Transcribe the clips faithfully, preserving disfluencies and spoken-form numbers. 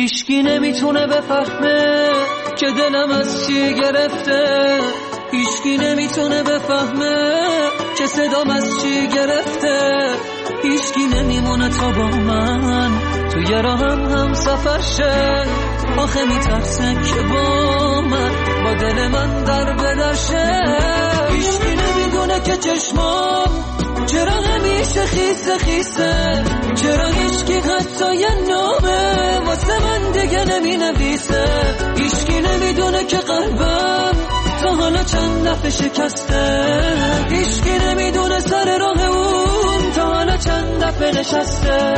هیچکی نمیتونه بفهمه که دلم از چی گرفته، هیچکی نمیتونه بفهمه که صدام از چی گرفته، هیچکی نمیمونه تا با من توی راهم هم سفر شه. آخه میترسه که با من با دل من در بدرشه. هیچکی نمیدونه که چشمام چرا همیشه خیسه خیسه، چرا هیچکی حتی یه نامه واسه من دیگه نمی نویسه. هیچکی نمیدونه که قلبم تا حالا چند دفعه شکسته، هیچکی نمیدونه سر راه اون تا حالا چند دفعه نشسته.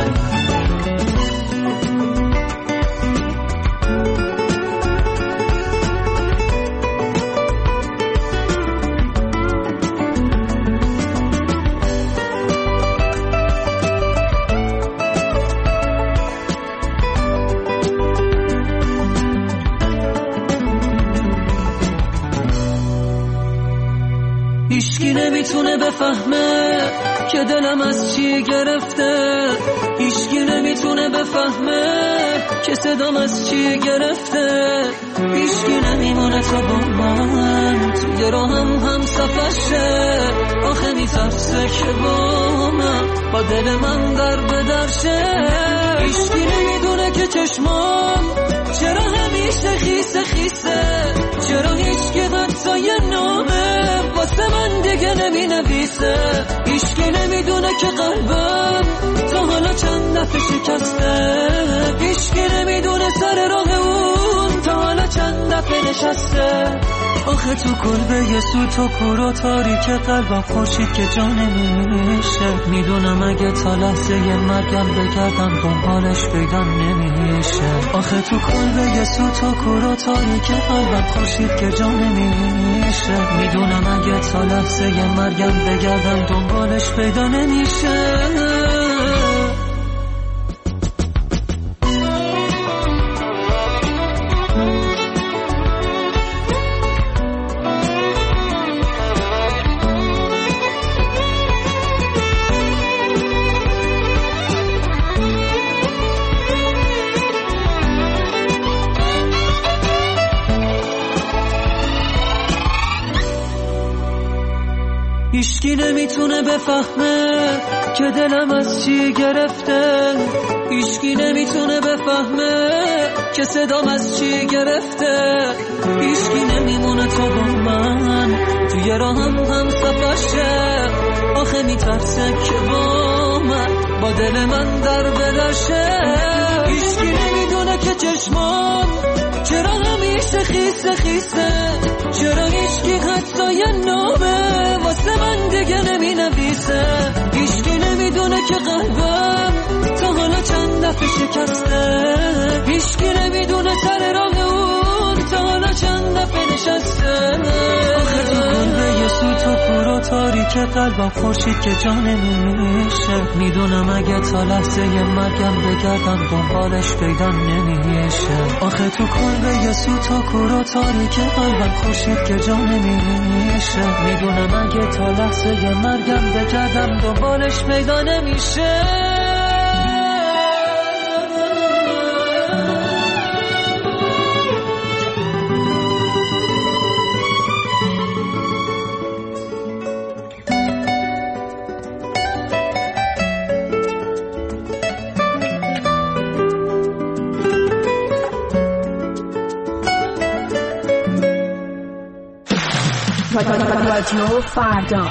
هیچکی نمیتونه بفهمه که دلم از چی گرفته، هیچکی نمیتونه بفهمه که صدام از چی گرفته، هیچکی نمیمونه تا با من توی راهم هم سفر شه. آخه میترسه که با من با دل من در بدرشه. هیچکی نمیدونه که چشمام چرا همیشه خیسه خیسه، چرا هیچکی حتی یه نامه واسه من دیگه نمی نویسه. هیچکی نمیدونه که قلبم تا حالا چند دفعه شکسته، هیچکی نمیدونه سر راه اون تا حالا چند دفعه نشسته. آخه تو کلبه یه سوت و کور و تاریک قلبم خورشید که جا نمیشه. میدونم اگه تا لحظه یه مرگم بگردم دنبالش پیدا نمیشه. آخه تو کلبه یه سوت و کور و تاریک قلبم خورشید که جا نمیشه. میدونم اگه تا لحظه یه مرگم بگردم دنبالش پیدا نمیشه. هیچکی نمیتونه بفهمه که دلم از چی گرفته، هیچکی نمیتونه بفهمه که صدام از چی گرفته، هیچکی نمیمونه تا با من توی راهم هم سفر شه. آخه میترسه که با من با دل من در بدرشه. هیچکی نمیدونه که چشمام چرا همیشه خیسه خیسه، چرا هیچکی حتی یه نامه واسه من دیگه نمی نویسه. هیچکی نمیدونه که قلبم تا حالا چند دفعه شکسته، هیچکی نمیدونه سر راه اون تا حالا چند دفعه نشسته. آخه تو کلبه یه سوت و کور و تاریک قلبم خورشید که جا نمیشه. میدونم اگه تا لحظه یه مرگم بگردم دنبالش پیدا نمیشه. آخه تو کلبه یه سوت و کور و تاریک قلبم خورشید که جا نمیشه. میدونم اگه تا لحظه یه مرگم بگردم دنبالش پیدا نمیشه. رادیو فردا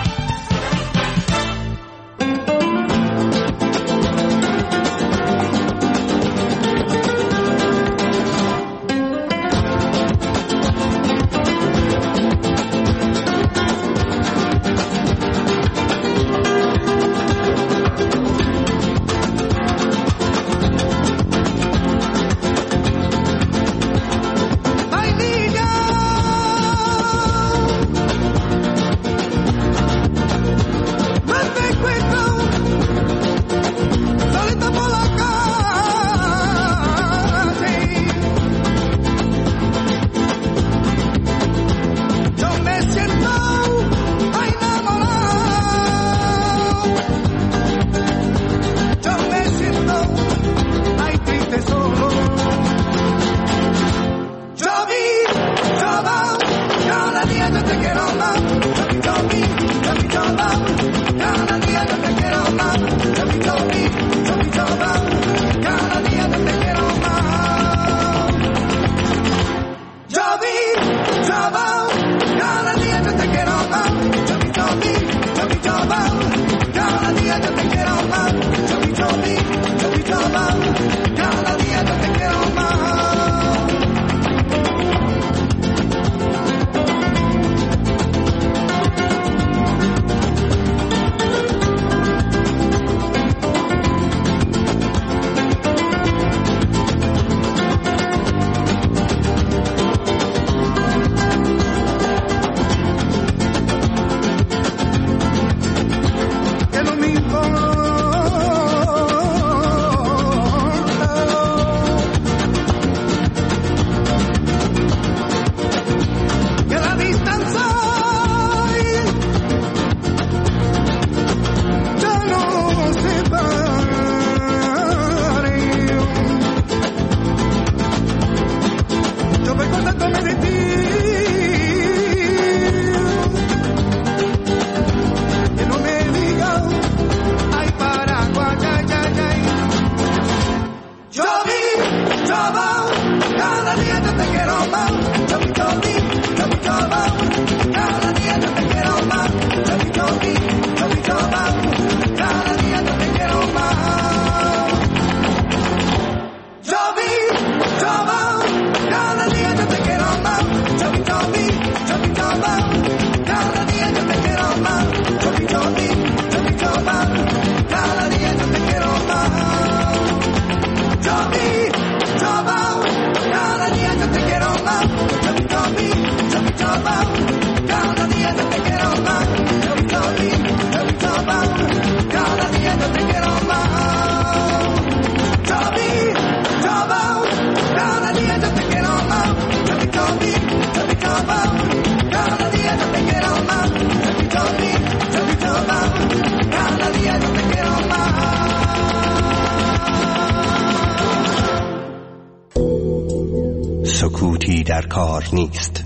سکوتی در کار نیست.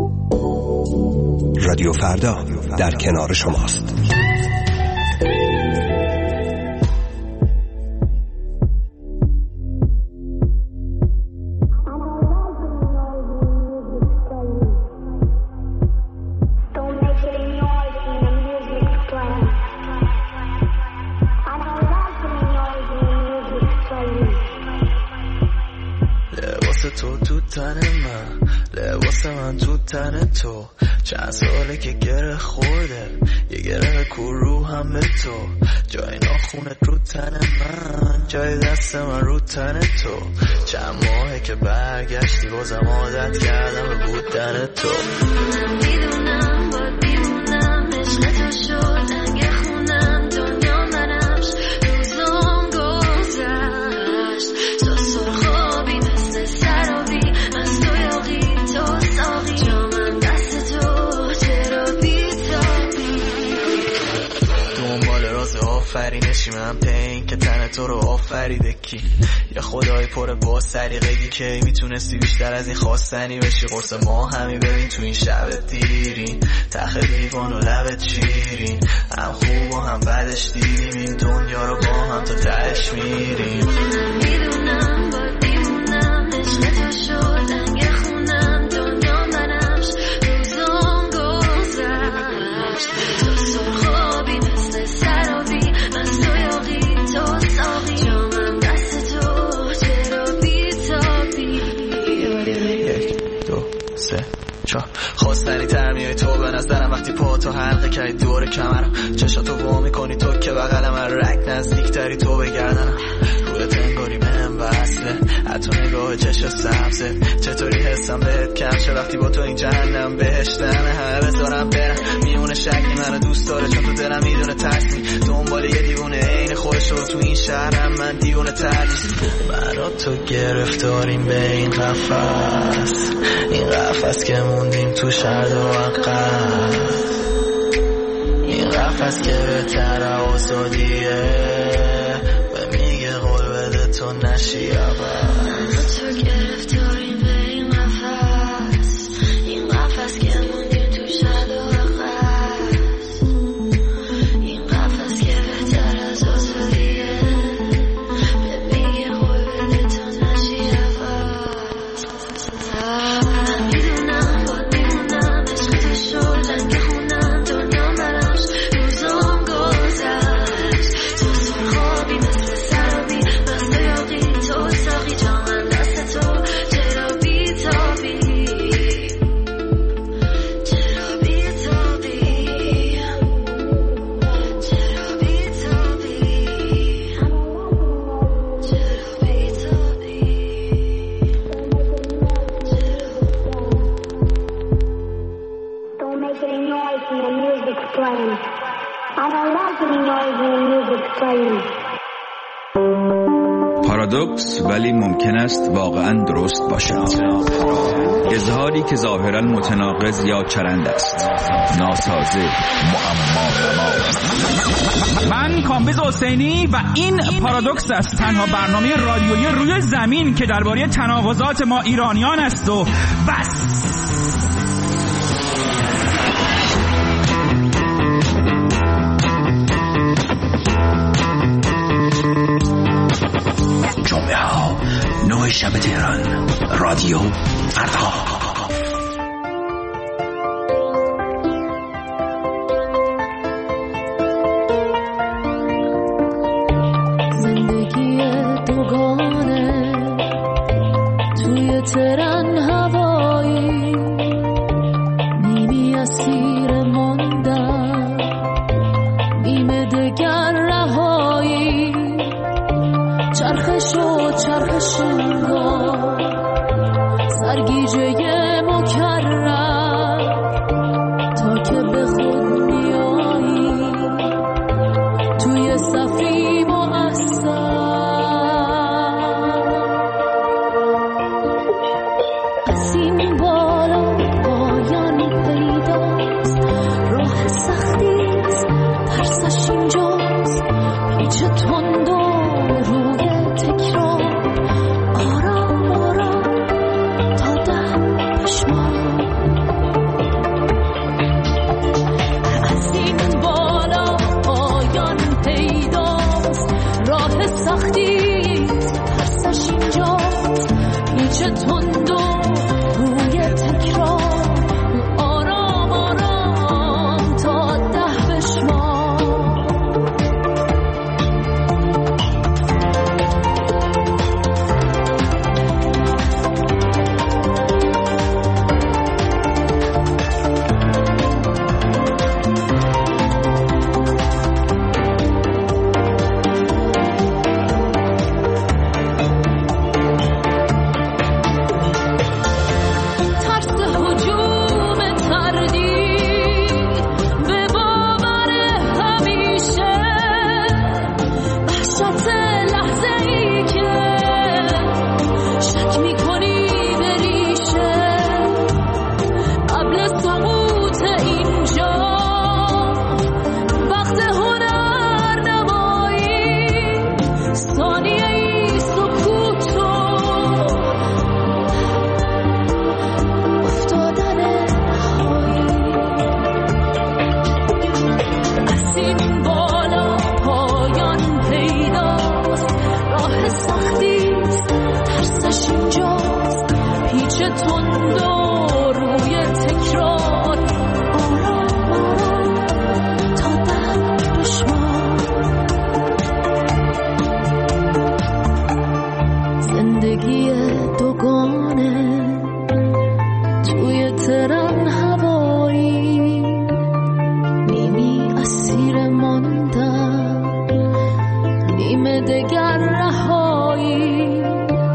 رادیو فردا در کنار شماست. تو چند ساله که گره خورده یه گره کور رو هم به تو جای ناخونت رو تن من جای دست من رو تن تو چند ماهه که برگشتی بازم عادت کردم به بودن تو میدونم باید بیمونم عشق تو شد رنگ خونم دنیا منمش روزام گذشت تو سرخابی مثل سرابی از تو یاقی تو ساقی آفرینشی من پین که تن تو رو آفریده کی یا خدای پر با سلیقگی که میتونستی بیشتر از این خواستنی بشی قرص ما همی ببین تو این شب دیرین تخ دیوان و لبت شیرین هم خوب و هم بدش دیدیم این دنیا رو با هم تا تهش میریم میدونم باید بیمونم عشق تو شد رنگ خونم دنیا منمش روزام گذشت تو سرخابی مثل سرابی از تو یاقی تو ساقی جامم دست تو چرا بی تابی یک دو سه چهار خواستنی ترمیای تو به نظرم وقتی پا تو حلقه کردی دور کمرم چشاتو وا میکنی تو که بغلم رک نزدیک تری تو بگردنم روی تنگاری بهم وصله حتی نگاه چشم سبزه چطوری حسم بهت کم شه وقتی با تو این جهنم بهشتمه همه بذارم برم میونه شکلی منو دوست داره چون تو دلم میدونه ترسی دنبال یه دیوونه عین خودش رو تو این شهرم من دیوونه تر نیست من تو گرفتاریم به این قفس این قفس که موندیم تو شرد و عقب این قفس که بهتر آزادیه و میگه قول بده تو نشی اول تو گرفتاریم به این قفس این قفس که موندیم تو شرد و عقب پارادوکس ولی ممکن است واقعا درست باشد. اظهاری که ظاهرا متناقض یا چرند است، ناسازه، معما. من کامبیز حسینی و این پارادوکس است، تنها برنامه رادیویی روی زمین که درباره تناقضات ما ایرانیان است و بس. جمعه ها نه شب تهران، رادیو فردا. ترن هوایی نیمی اسیر ماندم، نیمه دگر رهایی، چرخش و چرخش انگار سرگیجه مکرر، تا که به خود میایی توی صفی مؤثر. این بالا پایان پیداست، راه سختیست، ترسش اینجاست، پیچ تند و روی تکرار، آرام آرام تا ده پشمان. از این بالا پایان پیداست، راه سختیست، ترسش اینجاست، پیچ تند و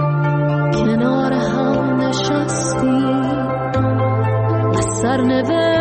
never